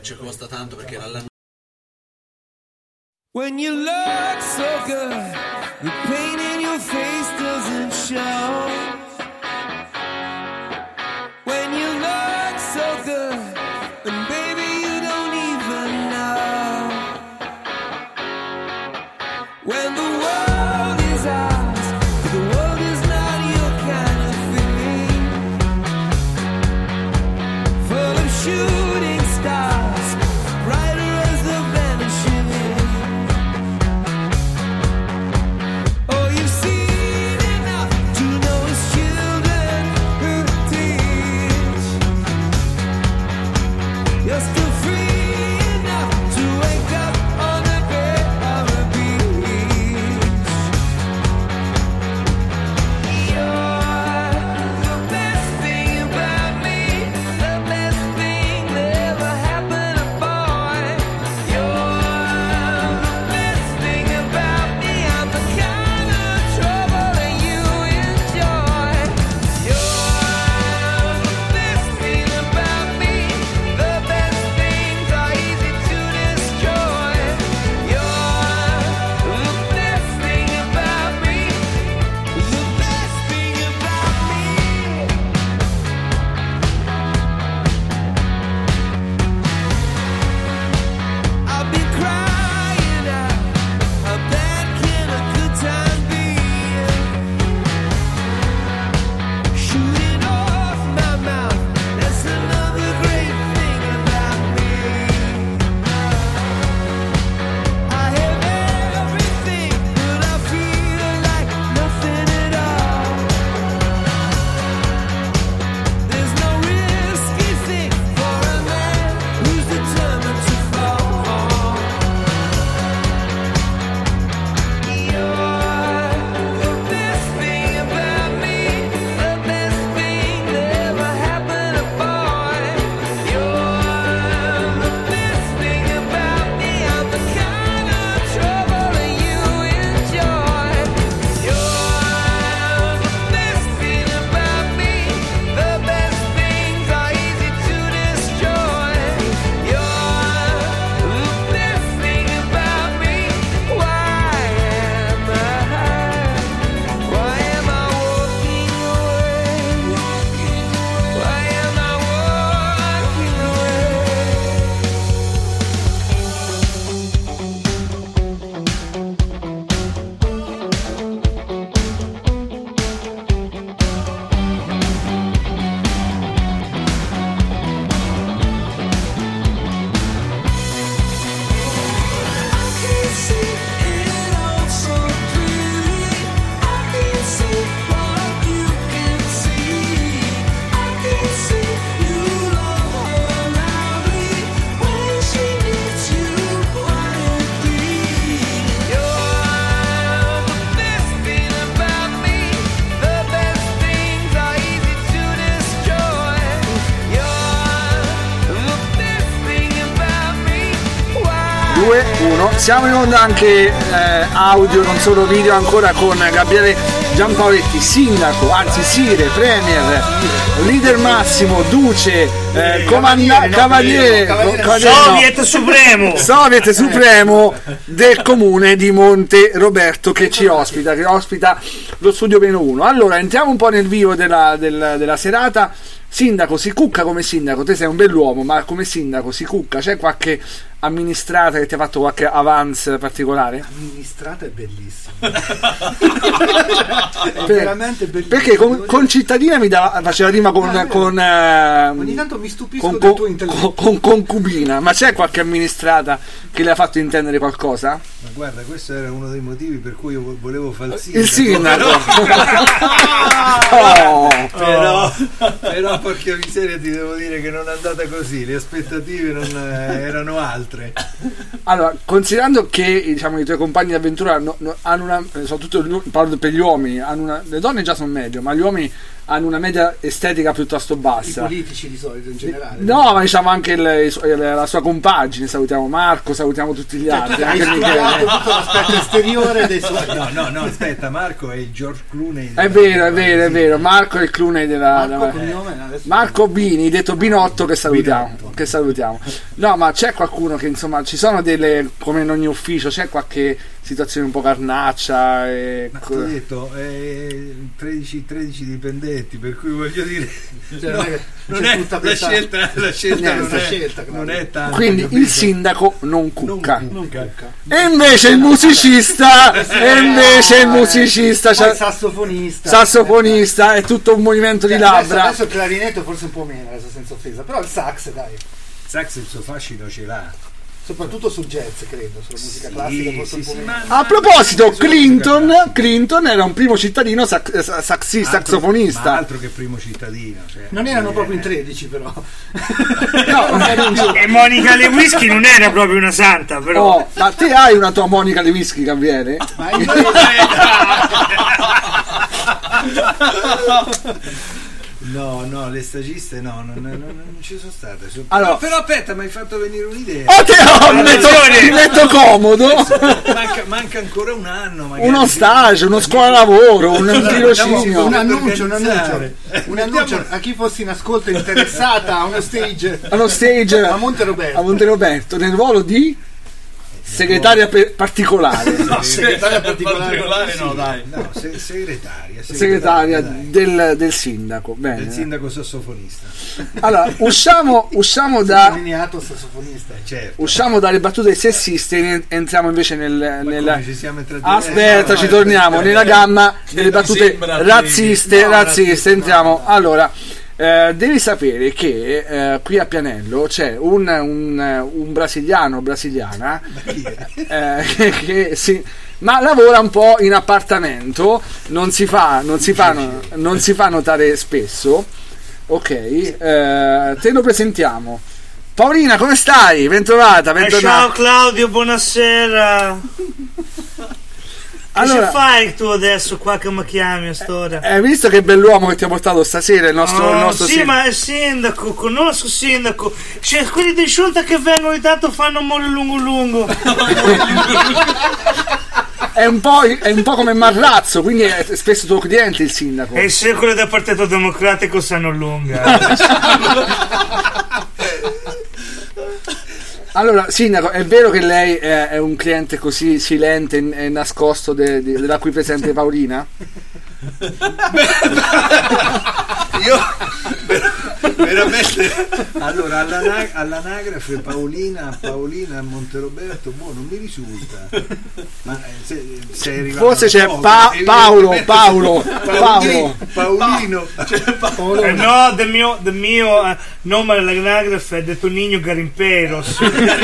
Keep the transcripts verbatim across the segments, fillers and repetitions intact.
ci costa tanto perché era l'anno. When you look so good, the pain in your face doesn't show. When you look so good, and baby you don't even know. When the world is ours, the world is not your kind of thing. Full of shooting stars, brighter as the vanishing. Oh, you've seen enough to know it's children who teach. You're still free enough to wake up on the bed of a beach. You're the best thing about me, the best thing that ever happened to boy. You're the best thing about me, I'm the kind of trouble that you enjoy. You're the best thing about me, the best things are easy to destroy. You're the best thing about me, the best thing about me. I've been crying out, how bad can a good time be? Shooting off my mouth, that's another great thing about me. I have everything, but I feel like nothing at all. There's no risky thing for a man who's determined to fall. You're the best thing about me, the best thing that ever happened to boy. You're the best thing about me, I'm the kind of trouble that you enjoy. You're the best thing about me, the best things are easy to destroy. You're the best thing about me. Why am I? Why am I walking away? Why am I walking away? I can see it all so clearly. I can see what you can see. I can see you love her loudly when she needs you quietly. You're the best thing about me, the best things are easy to destroy. You're the best thing about me. Why? due uno, siamo in onda anche eh, audio, non solo video, ancora con Gabriele Giampaoletti, sindaco, anzi Sire, premier, leader massimo, duce, eh, comanda- cavaliere, cavaliere, cavaliere no, Soviet Supremo. Soviet Supremo del comune di Monte Roberto, che ci ospita, che ospita lo studio meno uno. Allora, entriamo un po' nel vivo della, del- della serata. Sindaco, si cucca come sindaco? Te sei un bell'uomo, ma come sindaco si cucca? C'è qualche amministrata che ti ha fatto qualche avance particolare? Amministrata è bellissima. È Per- veramente bellissima. Perché con, con cittadina mi dava, faceva rima con, Ah, con, eh, ogni tanto mi stupisco con, del con- tuo intelletto. con- con concubina. Ma c'è qualche amministrata che le ha fatto intendere qualcosa? Ma guarda, questo era uno dei motivi per cui io vo- volevo fare il sindaco. Il sindaco. Oh. Però, però porca miseria, ti devo dire che non è andata così, le aspettative non, eh, erano altre. Allora, considerando che diciamo, i tuoi compagni d'avventura hanno, hanno una, soprattutto gli- parlo per gli uomini, hanno una, le donne già sono meglio, ma gli uomini hanno una media estetica piuttosto I bassa. politici di solito in generale. No, ma diciamo anche il- i su- la sua compagine, salutiamo Marco, salutiamo tutti gli altri, Hai anche spiegato Michele. tutto l'aspetto esteriore dei suoi. No, no, no, aspetta, Marco è il George Clooney. È vero, è vero, è vero. Marco è il Clooney della. Marco della- cognome, adesso- Marco Bini, detto Binotto, che salutiamo. Binotto. Che salutiamo. No, ma c'è qualcuno che insomma ci sono delle, come in ogni ufficio, c'è qualche situazione un po' carnaccia. E... Ma ti ho detto, eh, tredici, tredici dipendenti, per cui voglio dire, Cioè, no, non è che non c'è è tutta la questa- scelta, la scelta Niente, non, è, scelta, claro. non è tanto. Quindi capito? il sindaco non Non cucca. Non cucca. E invece il musicista, e invece il musicista, Poi c'ha- il sassofonista. sassofonista, è tutto un movimento di Cioè, adesso, labbra. adesso il clarinetto forse un po' meno, adesso senza offesa, però il sax dai, Sax il suo fascino ce l'ha. soprattutto sul jazz credo, sulla musica Sì, classica forse sì, un po' sì, meno. ma- A proposito, Sulla Clinton, musica classica. Clinton era un primo cittadino sax, eh, saxi- Altro- saxofonista. ma altro che primo cittadino. Cioè, Non erano eh, proprio in tredici però. No, era un gio- E Monica Lewinsky non era proprio una santa, però. Oh, ma te hai una tua Monica Lewinsky che avviene? Ma io- No, no, le stagiste no, non, non- non ci sono state. Sono- Allora- No, però aspetta, mi hai fatto venire un'idea. Oh, te, oh, mi, metto, mi metto comodo. Manca, manca ancora un anno. Magari. Uno stage, uno scuola lavoro, un Diciamo, tirocinio. un annuncio, un annuncio, organizzare. un annuncio a chi fosse in ascolto interessata a uno stage Allo stage a Monte Roberto. a Monteroberto nel ruolo di segretaria per- particolare. No, segretaria particolare. no, dai. No, se- segretaria. Segretaria dai. del, del sindaco. Del Bene. sindaco sassofonista. Allora, usciamo, usciamo da. Sottolineato sassofonista. Eh, certo. Usciamo dalle battute sessiste e entriamo invece nel, Ma nella. come ci siamo intrattenuti? Aspetta, Eh, ci no, torniamo eh, nella gamma delle mi battute sembra che- razziste. no, razziste, razziste, entriamo. no. Allora, eh, devi sapere che eh, qui a Pianello c'è un, un, un brasiliano brasiliana chi è? eh, che si. Ma lavora un po' in appartamento, non si fa, non si fa, non si fa notare spesso. Ok, eh, te lo presentiamo. Paolina, come stai? Bentrovata, Eh, bentornata. ciao Claudio, buonasera. Che Allora, ci fai tu adesso qua che mi chiami a storia? hai visto che bell'uomo che ti ha portato stasera il nostro, il Oh, nostro sì, sin- ma è il sindaco, conosco il sindaco. C'è quelli di giunta che vengono ogni tanto fanno amore lungo lungo. è, un po', è un po' come Marrazzo, quindi è spesso tuo cliente il sindaco. E se quelli del Partito Democratico sanno lunga. Allora, sindaco, è vero che lei è, è un cliente così silente e nascosto de- de- della qui presente Paolina? Io veramente allora all'ana- all'anagrafe Paolina Paolina a Monteroberto boh, non mi risulta, ma eh, se, sei arrivato Forse da c'è poco, Pa- evidentemente- Paolo, Paolo, Paolino, Paolo. Paolino Eh, no, del mio, del mio eh, nome all'anagrafe è de Toninho Garimpeiros.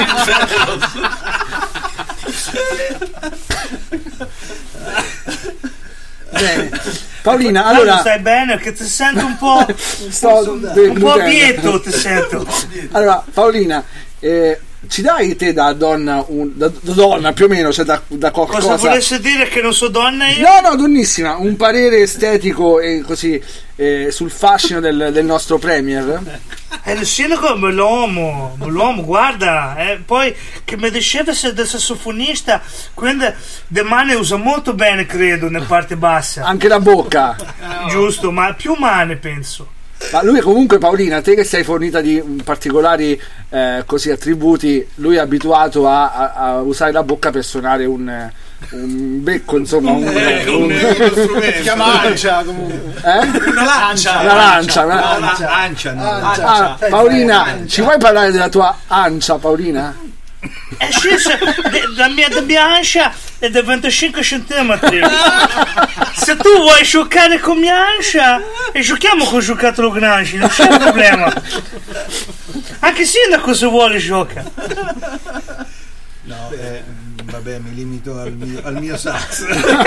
Bene. Paolina, Allora, allora stai bene? Che ti sento un po', sto un po' glutendo. abietto, ti sento. Allora, Paolina, eh, ci dai te da donna, un- da, da donna più o meno, cioè da, da Cosa qualcosa. volesse dire che non so donna io? No, no, donnissima, un parere estetico e così eh, sul fascino del, del nostro premier. E il sindaco è un bell'uomo, bell'uomo, guarda, eh, poi che mi diceva se del sassofonista, quindi le mani usa molto bene, credo, nella parte bassa. Anche la bocca. Giusto, ma più mani penso. Ma lui comunque, Paolina, te che sei fornita di mm, particolari eh, così attributi, lui è abituato a, a- a usare la bocca per suonare un, eh, un becco, insomma, un, un- Si chiama Ancia comunque. eh? Una lancia. Una lancia, una- Ancia, ancia, no. Ancia. Ah, Sai, Paolina, Ancia. ci vuoi parlare della tua ancia, Paolina? Eh sì, se- de- la mia de biancia è di venticinque centimetri. Se tu vuoi giocare con mia ancia, e giochiamo con giocattolo grande, non c'è problema. Anche sindaco se vuole gioca. No, eh, vabbè, mi limito al mio, al mio sax.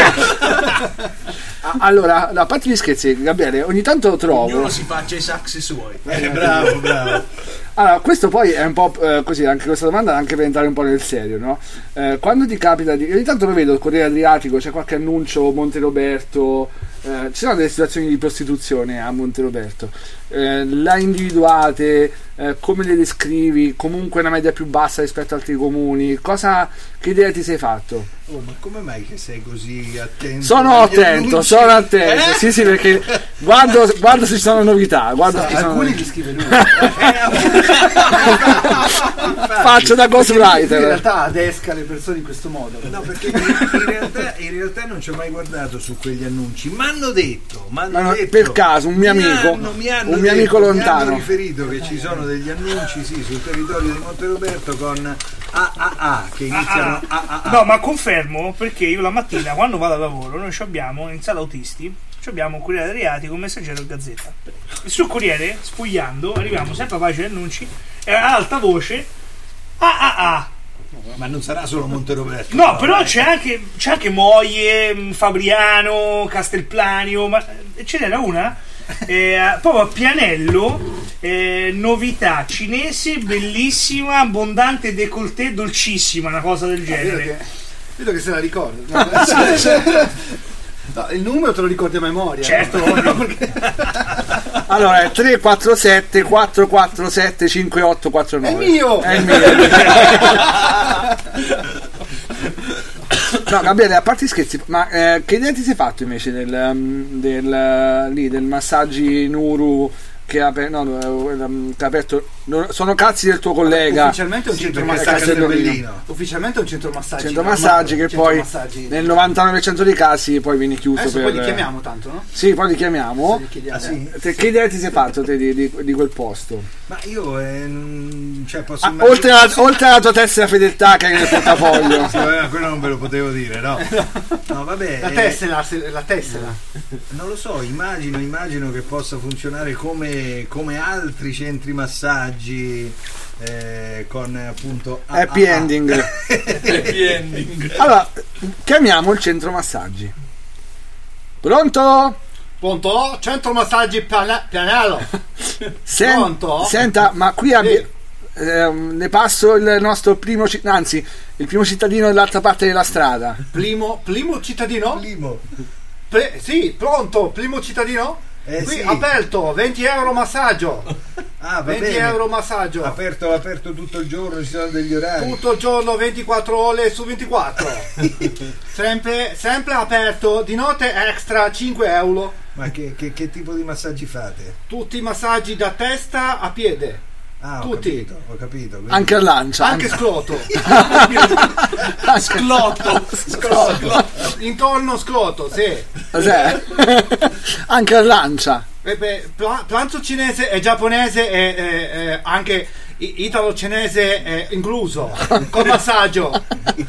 Allora, a parte gli scherzi, Gabriele, ogni tanto trovo. Ognuno si faccia i saxi suoi. Eh, bravo, bravo. Allora, questo poi è un po' eh, così, anche questa domanda, anche per entrare un po' nel serio, no? Eh, quando ti capita di. Ogni tanto lo vedo, il Corriere Adriatico, c'è qualche annuncio, Monteroberto, eh, ci sono delle situazioni di prostituzione a Monteroberto. Eh, la individuate, eh, come le descrivi? Comunque una media più bassa rispetto ad altri comuni? Cosa, che idea ti sei fatto? Oh, ma come mai che sei così attento? Sono agli attento, annunci? sono attento, Eh? sì sì, perché guardo, guardo se ci sono novità, guardo se ci sono Alcuni novità. li scrive lui. Faccio da Lui in ghostwriter. realtà adesca le persone in questo modo. No, perché in in realtà, in realtà non ci ho mai guardato su quegli annunci. M'hanno detto, m'hanno Ma no, detto per caso, un mio mi amico, hanno- mi hanno un mio detto, amico Mi lontano. hanno riferito che ci sono degli annunci, sì, sul territorio di Monteroberto con A A A che iniziano A A A. No, ma confermo perché io la mattina quando vado al lavoro noi ci abbiamo in sala autisti ci abbiamo un Corriere Adriatico, un Messaggero e Gazzetta. E sul Corriere, sfogliando, arriviamo sempre a pagine di annunci e a alta voce A A A. Ma non sarà solo Monteroberto. No, però c'è anche, c'è anche Moie, mh, Fabriano, Castelplanio, ma eh, ce n'era una eh, proprio a Pianello, eh, novità cinese, bellissima, abbondante décolleté, dolcissima, una cosa del Vedo genere. che, vedo che se la ricordi. No, cioè, cioè, no, il numero te lo ricordi a memoria. Certo, no? ovvio. Perché- Allora è tre quattro sette quattro quattro sette cinque otto quattro nove. È mio! È il mio. No, Gabriele, a parte gli scherzi, ma eh, che idea ti sei fatto invece del, um, del, uh, lì, del massaggi Nuru che ha, aper- no, um, che ha aperto? no, sono cazzi del tuo collega. Ufficialmente è un Sì, centro perché massaggi. sta a Castellino. Ufficialmente è un centro massaggi. Centro normale, massaggi che centro poi massaggi. nel novantanove per cento dei casi poi viene chiuso. Adesso per, poi li chiamiamo tanto, no? Sì, poi li chiamiamo. Li chiediamo. Ah, sì? Te- che idea ti sei fatto te di, di- di quel posto? Ma io eh, non- cioè posso Ah, immaginare- oltre, alla, oltre alla tua tessera fedeltà che hai nel portafoglio. Sì, vabbè, quello non ve lo potevo dire, no? No, vabbè. La eh, tessera, se- la tessera. Non lo so, immagino, immagino che possa funzionare come, come altri centri massaggi eh, con appunto A A A. Happy ending. Happy ending. Allora, chiamiamo il centro massaggi. Pronto? Pronto? Centro massaggi Piana- Pianello. Sen- Pronto? Senta, ma qui abbi- Sì. ehm, le passo il nostro primo, ci- anzi, il primo cittadino dall'altra parte della strada. Primo, primo cittadino? Limo. Pre- sì, pronto, primo cittadino? Eh, Qui sì. aperto, venti euro massaggio. Ah, va venti bene. euro massaggio. Aperto, aperto tutto il giorno, ci sono degli orari. Tutto il giorno, ventiquattro ore su ventiquattro. sempre, sempre aperto, di notte extra cinque euro. Ma che, che- che tipo di massaggi fate? Tutti i massaggi da testa a piede. Ah, ho Tutti. capito, ho capito. Quindi- Anche a lancia. Anche scroto. Sclotto. Scroto. Intorno scroto, sì. Cos'è? Anche a lancia. Eh beh, pla- pranzo cinese e giapponese e, e- e anche i- italo-cinese è incluso con massaggio.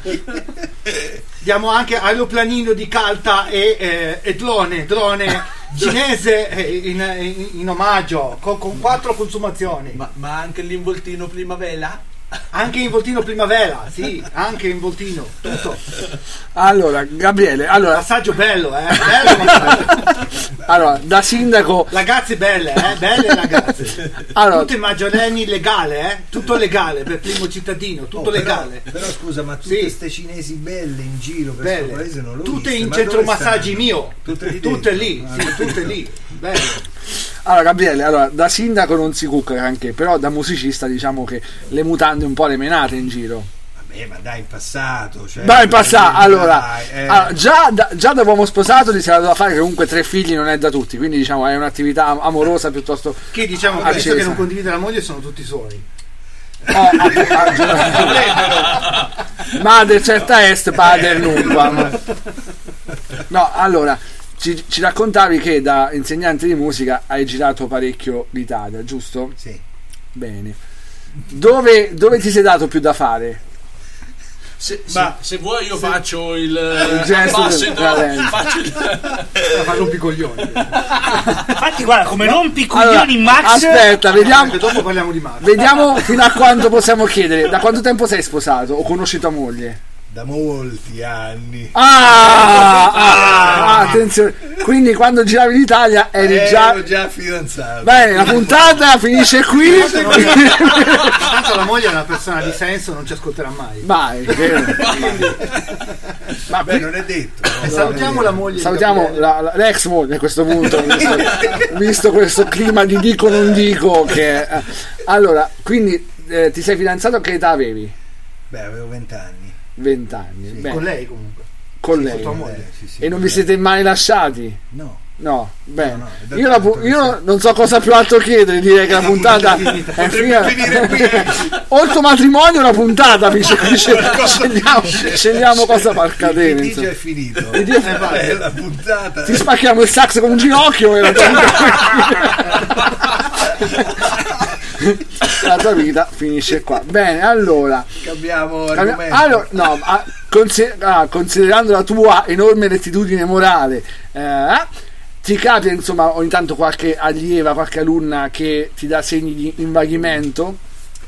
Diamo anche aeroplanino di carta e, e- e drone, drone cinese eh, in, in- in omaggio con, con quattro consumazioni. Ma, ma anche l'involtino primavera? Anche in voltino primavera, sì, anche in voltino, tutto. Allora, Gabriele, allora, Massaggio bello, eh, bello massaggio. allora da sindaco, Ragazze belle, eh, belle ragazze. allora, Tutti maggiorenni legale, eh? Tutto legale per primo cittadino, tutto Oh, però- legale. Però, scusa, ma tutte Sì. queste cinesi belle in giro per questo Belle. paese non l'ho Tutte viste, in ma centro dove massaggi stanno? mio. Tutte lì Tutte dentro? lì, Ah, sì, tutte lì. Bello. allora Gabriele, allora da sindaco non si cucca anche, però da musicista diciamo che le mutande un po' le menate in giro. Vabbè, ma dai, in passato. Cioè, Dai, passa, dai, allora, eh. allora, già, da, già da uomo sposato ti sarà da fare che comunque tre figli non è da tutti, quindi diciamo è un'attività am- amorosa piuttosto. Che diciamo che Accesa. visto che non condivide la moglie sono tutti suoi. Oh, app- ah, Madre certa est, padre nunquam. No, allora, ci, ci raccontavi che da insegnante di musica hai girato parecchio l'Italia, giusto? Sì. Bene. Dove, dove ti sei dato più da fare? Se, se- Ma- se vuoi io se- faccio il, Il gesto ambassador, del- faccio il- Ma rompicoglioni. Infatti, guarda, come rompi Allora, coglioni Max. aspetta, vediamo, Anche dopo parliamo di Max. vediamo fino a quanto possiamo chiedere. Da quanto tempo sei sposato o conosci tua moglie? Da molti anni. Ah, ah, attenzione. Quindi quando giravi l'Italia eri già... Ero già fidanzato. Bene, la puntata finisce qui. Tanto la moglie è una persona di senso, non ci ascolterà mai. Vai, vero. Ma Beh, non è detto. no? E salutiamo la moglie. di salutiamo Gabriele. la, la- l'ex moglie a questo punto, visto, visto questo clima di dico non dico che... eh. Allora, quindi eh, ti sei fidanzato, che età avevi? Beh, avevo vent'anni. vent'anni. Sì. Bene. Con lei comunque. Con Sì, lei. con tua moglie. Eh, sì, sì, E non con vi lei. siete mai lasciati? No. No, bene. No, no, è da io la tanto pu- che io sta- non so cosa più altro chiedere, direi che la puntata è finita. finire qui. O il tuo matrimonio o la puntata, vi scel- scegliamo, scegliamo cosa far cadere. Il D J insomma. è finito. Il D J è Eh, la puntata. Ti spacchiamo il sax con un ginocchio e la tua vita, la tua vita finisce qua. Bene, allora. Cambiamo Cambi- argomento. Allora, no, ah, consi- ah, considerando la tua enorme rettitudine morale, eh, ti capita insomma ogni tanto qualche allieva, qualche alunna che ti dà segni di invaghimento?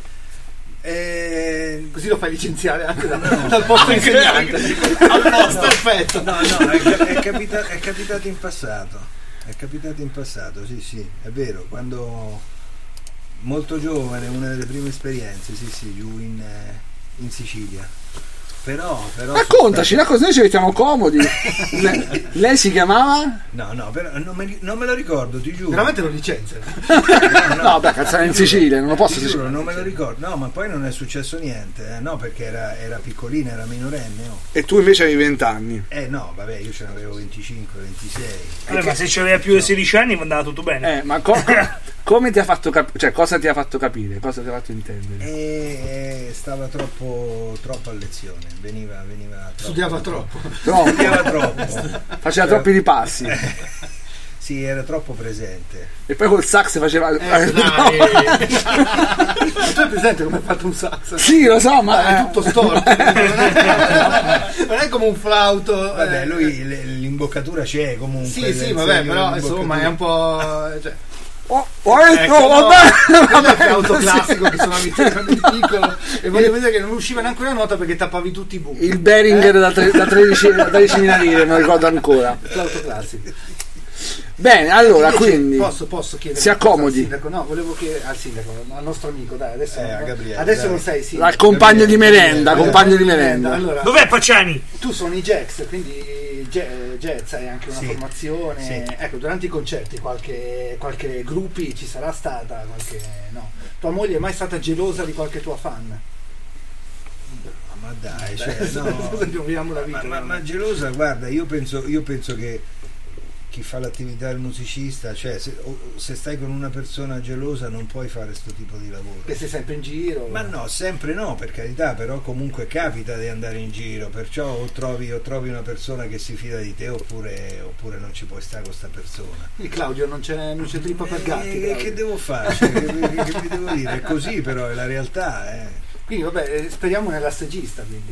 Eh, Così lo fai licenziare anche da- dal posto insegnante. Al posto, perfetto. no, no, è, è, capita- è capitato in passato. È capitato in passato, sì, sì, è vero. Quando molto giovane, una delle prime esperienze, sì, sì, giù in, eh, in Sicilia. Però, però Raccontaci, sono stato- raccontaci, noi ci mettiamo comodi. Le- lei si chiamava? No, no, però non me, non me lo ricordo, ti giuro. Veramente lo licenziano. No, beh, cazzo, era in Sicilia, non lo posso Ti dire. giuro, non me lo ricordo. No, ma poi non è successo niente, eh, no, perché era, era piccolina, era minorenne. Oh. E tu invece avevi vent'anni. Eh no, vabbè, io ce n'avevo venticinque, ventisei. Vabbè, ma se c'aveva più di sedici anni andava tutto bene. Eh, ma co- come ti ha fatto capire? Cioè, cosa ti ha fatto capire? Cosa ti ha fatto intendere? E stava troppo, troppo a lezione, veniva, veniva troppo. Studiava troppo. Troppo. Studiava troppo. Faceva troppi ripassi. Sì, era troppo presente. E poi col sax faceva. Eh, dai. Ma tu hai presente come ha fatto un sax? Sì, lo so, ma Ma è tutto storto. Non è, non è come un flauto. Vabbè, eh. lui le- l'imboccatura c'è comunque. Sì, sì, nel vabbè, segno però dell'imboccatura. insomma è un po'. Cioè, Oh, oh, eh, ecco, oh, no, vabbè, quello è il vabbè, flauto sì. classico che suonavi te quando eri piccolo e voglio vedere che non usciva neanche una nota perché tappavi tutti i buchi. Il Behringer da, tre- da tredici da tredicimila lire, me lo ricordo ancora. Il flauto classico. Bene, allora, Invece, quindi posso, posso chiedere si una cosa accomodi. al sindaco? No, volevo chiedere al sindaco, al nostro amico, dai, adesso, Eh, a Gabriele, adesso dai. lo sei, sindaco. al compagno di merenda, Gabriele, compagno di merenda. Allora, Dov'è Pacciani? tu suoni jazz, quindi ja- jazz hai anche una Sì, formazione. sì. Ecco, durante i concerti qualche, qualche gruppi ci sarà stata, qualche no. Tua moglie è mai stata gelosa di qualche tua fan? Ma dai, cioè, Adesso- no. adesso gioviamo la ma, vita. ma- no? ma gelosa, guarda, io penso, io penso che chi fa l'attività del musicista, cioè se, o- se stai con una persona gelosa non puoi fare questo tipo di lavoro. Che sei sempre in giro. Ma no, sempre no, per carità, però comunque capita di andare in giro, perciò o trovi, o trovi una persona che si fida di te oppure, oppure non ci puoi stare con questa persona. Quindi, Claudio, non c'è, non c'è trippa per gatti. Eh, Claudio. che devo fare? Cioè, che, che- che vi devo dire? È così però, è la realtà. Eh. Quindi vabbè, eh, speriamo nell'assagista, quindi.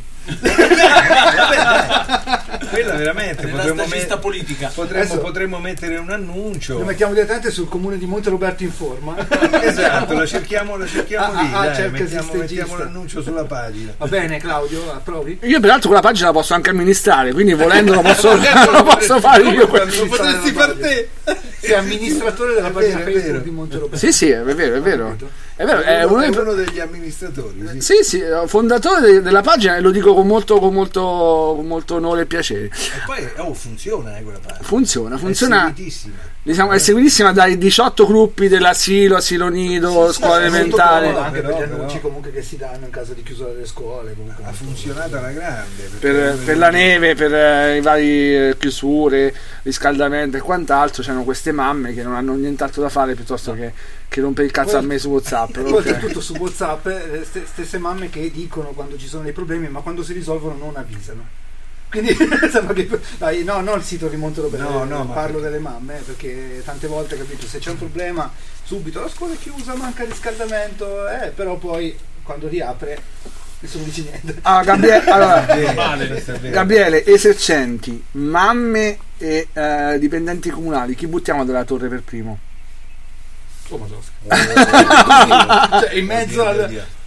Quella veramente Nella potremmo, stagista me- politica. potremmo, Adesso- potremmo mettere un annuncio. Lo mettiamo direttamente sul comune di Monte Roberto Informa. Esatto, la cerchiamo, la cerchiamo Ah, lì, ah, dai, cerca mettiamo, assistentista. mettiamo l'annuncio sulla pagina. Va bene, Claudio, approvi? Io peraltro quella pagina la posso anche amministrare, quindi volendo lo posso, lo posso fare io. Lo potresti far te. Sei amministratore della È pagina vero, è Facebook vero. di Monte Roberto. Sì, sì, è vero, è vero. È vero, è uno, uno è dei- uno degli amministratori, sì. Sì, sì, fondatore de- della pagina e lo dico con molto, con molto, con molto onore e piacere. E poi oh, funziona eh, quella pagina. Funziona, È funziona. seguitissima. Diciamo, è seguitissima dai diciotto gruppi dell'asilo, asilo nido, Sì, sì, scuola sì, elementare. molto Anche Però, per gli però- annunci comunque che si danno in caso di chiusura delle scuole. Comunque. Ha funzionato alla grande. perché Per, noi- per la neve, per eh, i vari eh, chiusure, riscaldamento e quant'altro, c'erano queste mamme che non hanno nient'altro da fare piuttosto che, che rompere il cazzo a me su WhatsApp. E ok? oltretutto su WhatsApp eh, ste- stesse mamme che dicono quando ci sono dei problemi, ma quando si risolvono non avvisano. Quindi sembra che- dai, no, non il sito di Monte Roberto, No, no, ma parlo perché- delle mamme, perché tante volte, capito, se c'è un problema subito la scuola è chiusa, manca riscaldamento, eh, però poi quando riapre nessuno dice niente. Ah, Gabriele, allora, È vero, questo è vero. Gabriele, esercenti, mamme e eh, dipendenti comunali, chi buttiamo dalla torre per primo? Oh, Madonna. Cioè, in mezzo Oddio, al... oddio.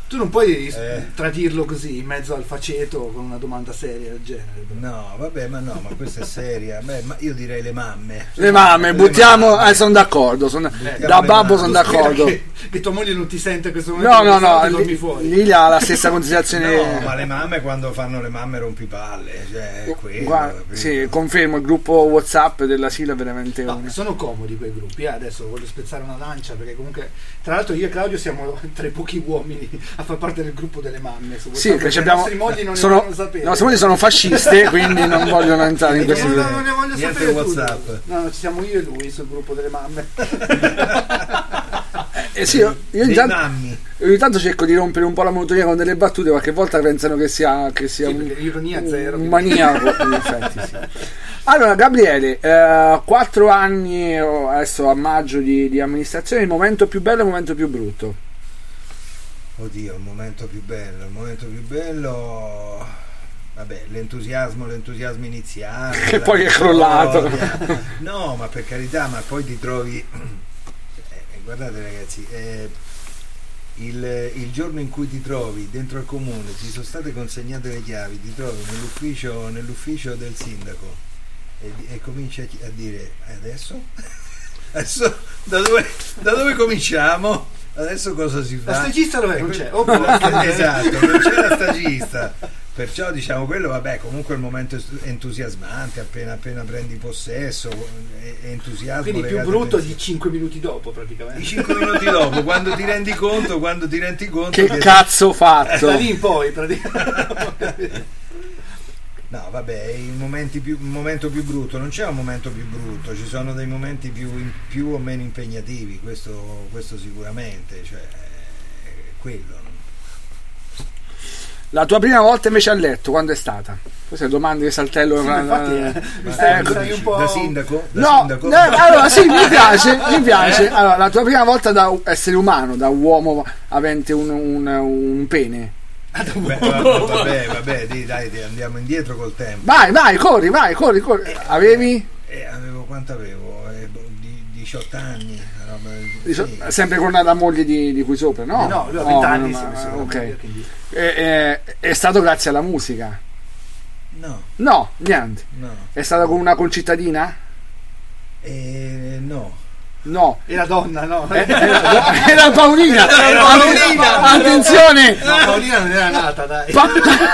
Tu non puoi Eh. tradirlo così in mezzo al faceto con una domanda seria del genere. No, vabbè, ma no, ma questa è seria. Beh, ma io direi le mamme. Le mamme, buttiamo, mamme. eh, sono d'accordo, sono- Buttiamo da le babbo mamme. sono Tu spera d'accordo. Che, che tua moglie non ti sente in questo momento. No, no, perché no, sennò ti dormi lì, fuori. lì ha la stessa considerazione. No, ma le mamme quando fanno le mamme rompipalle, cioè è quello, Guarda, capito? sì, confermo, il gruppo WhatsApp della Sila è veramente No, un... sono comodi quei gruppi, eh, adesso voglio spezzare una lancia perché comunque tra l'altro io e Claudio siamo tra i pochi uomini a far parte del gruppo delle mamme su Sì, WhatsApp, perché le abbiamo, nostre mogli non sono, ne vogliono sapere. le nostre mogli sono fasciste, quindi non vogliono entrare in No, questi... no, no, non ne voglio Niente sapere tu. WhatsApp. No, no, ci siamo io e lui sul gruppo delle mamme. Eh sì, io, io Dei intanto, mammi. ogni tanto cerco di rompere un po' la monotonia con delle battute, qualche volta pensano che sia, che sia Sì, un, perché ironia un- zero, un quindi. maniaco, in effetti sì. Allora Gabriele, eh, quattro anni oh, adesso a maggio di, di amministrazione, il momento più bello e il momento più brutto? Oddio, il momento più bello, il momento più bello, vabbè, l'entusiasmo, l'entusiasmo iniziale. Che la poi è crollato. vittoria. No, ma per carità, ma poi ti trovi, eh, guardate ragazzi, eh, il, il giorno in cui ti trovi dentro al comune, ti sono state consegnate le chiavi, ti trovi nell'ufficio, nell'ufficio del sindaco e, e cominci a, chi- a dire, "Eh, adesso? Adesso da dove, da dove cominciamo? Adesso cosa si fa?" La stagista dov'è? E Non que- c'è. Oh, però- esatto, non c'è la stagista. Perciò diciamo quello, vabbè, comunque è il momento est- entusiasmante, appena, appena prendi possesso, è, è entusiasmo. Quindi più legato brutto a- di cinque minuti dopo praticamente. di cinque minuti dopo, quando ti rendi conto, quando ti rendi conto Che cazzo ho fatto? Da lì in poi praticamente. No, vabbè, i momenti più, il momento più brutto, non c'è un momento più brutto, ci sono dei momenti più, più o meno impegnativi, questo, questo sicuramente, cioè è quello. La tua prima volta invece a letto, quando è stata? Queste domande di saltello. Sì, ma infatti eh, mi Ma stai, mi ecco, stai un po'. Da sindaco? Da No, sindaco? no, allora sì, mi piace, mi piace. Allora, la tua prima volta da essere umano, da uomo avente un, un, un pene. Beh, vabbè, vabbè, vabbè, dai, dai, dai, andiamo indietro col tempo. Vai, vai, corri, vai, corri, corri. Avevi? Eh, avevo quanto avevo? Eh, boh, di- diciotto anni, una roba del- Dice- sì. Sempre con la moglie di, di qui sopra, no? Eh no, lui ha venti anni, ma- si è messo con la ok. moglie, quindi- E- e- è stato grazie alla musica? No, No, niente. no, È stato con una concittadina? eh, no. No. Era donna, no? Eh, Era, era Paolina. Era Paolina. Attenzione. No, Paolina non era nata, dai. Pa-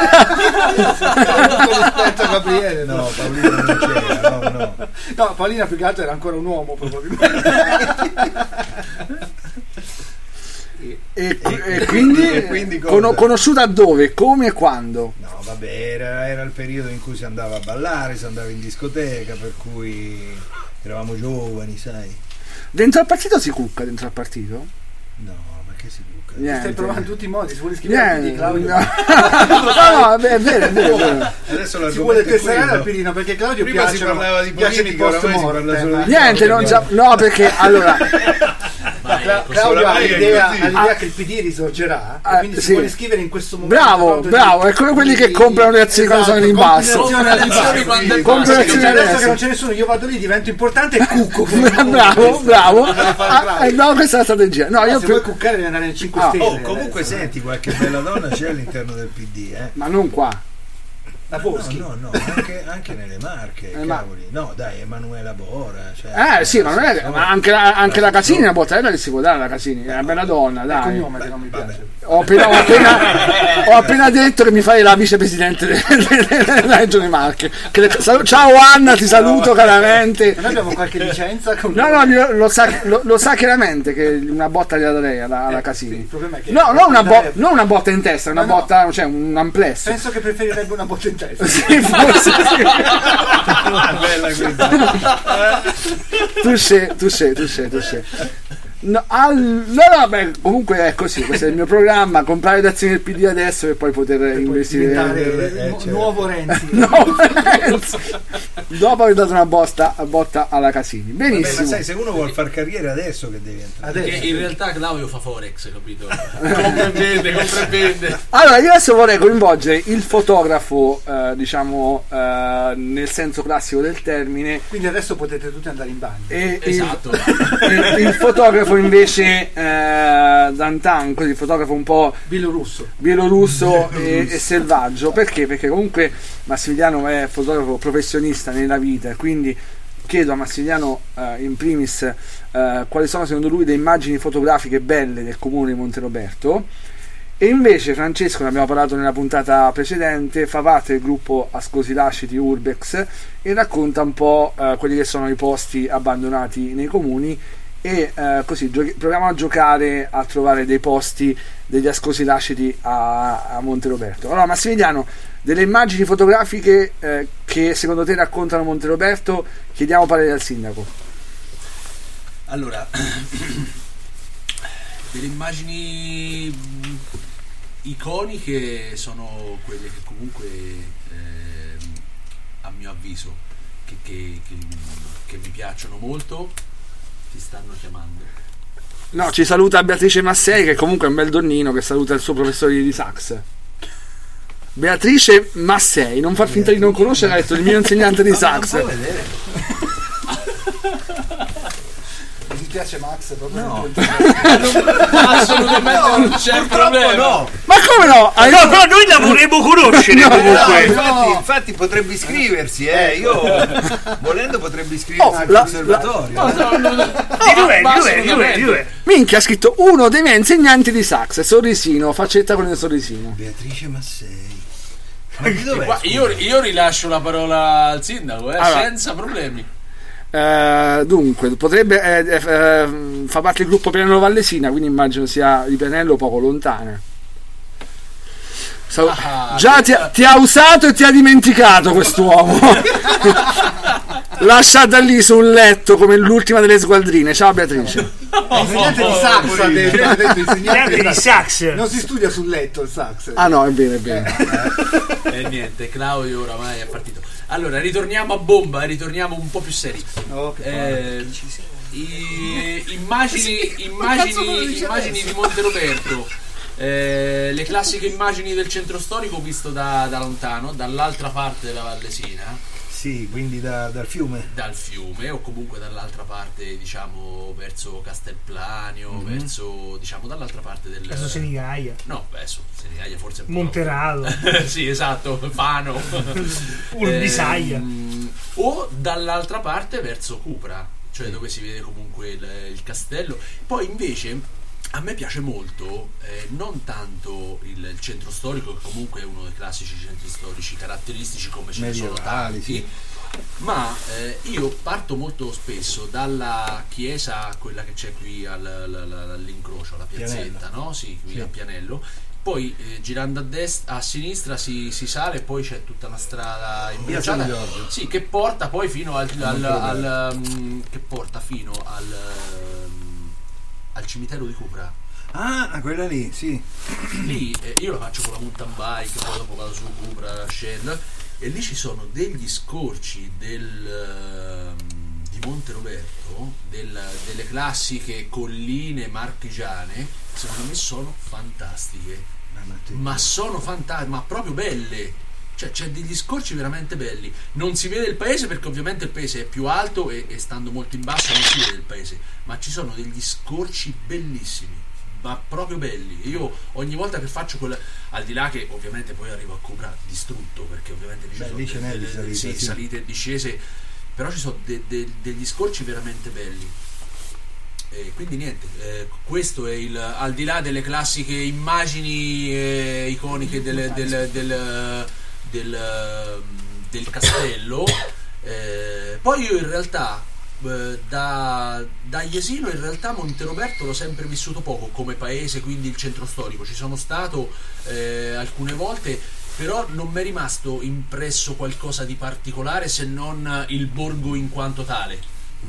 Con rispetto a Gabriele, no. No, Paolino non c'era, no, no. No, Paolina più che altro era ancora un uomo, probabilmente. E, e quindi, E quindi cosa? cono- conosciuta dove, come e quando? No, vabbè, era, era il periodo in cui si andava a ballare, si andava in discoteca, per cui eravamo giovani, sai. Dentro al partito si cucca dentro al partito? No, ma che si buca? Niente. Stai provando in tutti i modi, si vuole scrivere Niente. di Claudio. No, no, è vero, è vero, è vero. Adesso Si vuole l'argomento è tesserare al quello. Pirino perché Claudio Prima si piacciono, parlava di piacciono i politica, post oramai si parla solo mortem. di- Niente, non sa- no, perché allora Vai, Cla- ecco, Claudio ha oramai è l'idea, così. ha l'idea Ah. che il P D risorgerà Ah, e quindi si sì. vuole scrivere in questo momento. bravo, proprio bravo, di- è come quelli che di- comprano le azioni quando sono in ribasso. continuazione al ribasso. quando è Compra le Sì, azioni cioè, adesso adesso. che non c'è nessuno, io vado lì, divento importante e cucco. Bravo, bravo. Deve fare Ah, Claudio. eh, no, questa è la strategia. No, io Se più- vuoi cuccare devi andare nel cinque Ah. Stelle. Oh, comunque adesso. senti, qualche bella donna c'è all'interno del P D, eh? ma non qua. La No, Boschi. no, no, anche, anche nelle Marche, Eh, ma- cavoli. No, dai, Emanuela Bora. Cioè, Eh sì, ma, non è, ma anche la, anche la Casini, una bottarella che si può dare alla Casini, è una bella donna, Il dai. cognome che non mi vabbè. piace. Ho appena, ho, appena, ho appena detto che mi fai la vicepresidente della Regione Marche. Che le- sal- ciao Anna, ti saluto caramente. Noi abbiamo qualche licenza con No, no, lo, lo sa, lo, lo sa chiaramente che una botta gliela darei alla, alla Eh, sì, Casini. il problema è che No, non una, bo- darebbe- non una botta in testa, una No, no. botta, cioè un amplesso. Penso che preferirebbe una botta in testa. Sì, forse sì. bella questa. Tu sei, tu sei, tu sei, tu sei. No, allora, beh, comunque è così, questo è il mio programma, comprare le azioni del P D adesso e poi poter Per poi investire. diventare Eh, il nu- certo. nuovo Renzi. No, Renzi. Dopo aver dato una bosta, botta alla Casini. Vabbè, Benissimo. ma sai, se uno vuole fare carriera adesso che devi entrare. Perché Adesso. in realtà Claudio fa Forex, capito? Compra e vende, compra e vende. Allora, io adesso vorrei coinvolgere il fotografo, eh, diciamo, eh, nel senso classico del termine, Quindi adesso potete tutti andare in bagno. e Esatto. il, il- il fotografo fotografo invece eh, Dantan, così fotografo un po' Bielorusso. bielorusso e, e selvaggio. Perché? Perché comunque Massimiliano è fotografo professionista nella vita, e quindi chiedo a Massimiliano eh, in primis eh, quali sono secondo lui le immagini fotografiche belle del comune di Monteroberto, e invece Francesco, ne abbiamo parlato nella puntata precedente, fa parte del gruppo Ascosi Lasciti Urbex e racconta un po' eh, quelli che sono i posti abbandonati nei comuni, e eh, così giochi- proviamo a giocare a trovare dei posti degli Ascosi Lasciti a, a Monteroberto. Allora Massimiliano, delle immagini fotografiche eh, che secondo te raccontano Monteroberto, chiediamo parere al sindaco. Allora, delle immagini iconiche sono quelle che comunque ehm, a mio avviso che, che- che- che mi piacciono molto. Ti stanno chiamando. No, ci saluta Beatrice Massei, che comunque è un bel donnino, che saluta il suo professore di sax. Beatrice Massei, non far finta di non conoscere, ha detto il mio insegnante di sax. Non puoi vedere. Mi piace Max proprio. No. Assolutamente non c'è problema. No. Ma come no? Hai- No, però noi la vorremmo conoscere No, No, comunque. infatti, infatti potrebbe iscriversi, eh. Io volendo potrebbe iscriversi Oh, al la- conservatorio. No, no, no, no. Di dov'è, Ma di dov'è, di dov'è, di dov'è? Minchia, ha scritto uno dei miei insegnanti di sax, sorrisino, faccetta con il sorrisino. Beatrice Massei. Ma di dov'è? Qua- scusa? io, io rilascio la parola al sindaco, eh, Allora. senza problemi. Eh, dunque, potrebbe eh, eh, eh, fa parte del gruppo Pianello Vallesina, quindi immagino sia di Pianello poco lontana. Sa- Ah, già ti ha, ti ha usato e ti ha dimenticato quest'uomo. Lasciata lì sul letto come l'ultima delle sgualdrine. Ciao Beatrice. Insegnante di sax, ha detto, ha detto insegnante Insegnante di sax. Non si studia sul letto il sax. Ah no, è bene, è bene. E niente, Claudio oramai è partito. Allora, ritorniamo a bomba, ritorniamo un po' più seri. Oh, che Eh, i- immagini, Cazzo me lo immagini, dice immagini adesso? di Monteroberto. Eh, le classiche immagini del centro storico visto da, da lontano, dall'altra parte della Vallesina, Sì, quindi da- dal fiume. dal fiume, o comunque dall'altra parte, diciamo, verso Castelplanio, Mhm. verso, diciamo, dall'altra parte del... Adesso Senigaia, No, beh, su, Senigallia forse è un po'... Monterallo, sì, esatto, Fano. Urbisaia. Ehm, o dall'altra parte verso Cupra, cioè dove si vede comunque il, il castello. Poi invece a me piace molto eh, non tanto il, il centro storico, che comunque è uno dei classici centri storici caratterististici, come ce ne sono Medievali, tanti, sì. ma eh, io parto molto spesso dalla chiesa, quella che c'è qui al, al- al- all'incrocio, alla piazzetta, no? Sì, qui Sì. a Pianello. Poi eh, girando a destra, a sinistra si, si sale, e poi c'è tutta una strada Via imbracciata, San Giorgio. sì, che porta poi fino al, al, Monteroberto. al, mm, che porta fino al, mm, al cimitero di Cupra. Ah, quella lì, sì. Lì eh, io la faccio con la mountain bike, poi dopo vado su Cupra, scendo, e lì ci sono degli scorci del, ehm, di Monteroberto, del- delle classiche colline marchigiane, secondo me sono fantastiche. Ma, ma te- Ma sono fantastiche, ma proprio belle. Cioè c'è degli scorci veramente belli. Non si vede il paese perché ovviamente il paese è più alto e, e stando molto in basso non si vede il paese, ma ci sono degli scorci bellissimi, ma proprio belli. Io ogni volta che faccio quella, al di là che ovviamente poi arrivo a Cupra distrutto, perché ovviamente lì ci Beh, sono lì ce n'è di delle- salite, sì, sì. salite e discese, però ci sono de- de- degli scorci veramente belli. E quindi niente, eh, questo è il, al di là delle classiche immagini eh, iconiche del, del, del, del, del castello. Eh, poi io in realtà eh, da, da Jesino in realtà Monteroberto l'ho sempre vissuto poco come paese, quindi il centro storico ci sono stato eh, alcune volte, però non mi è rimasto impresso qualcosa di particolare se non il borgo in quanto tale.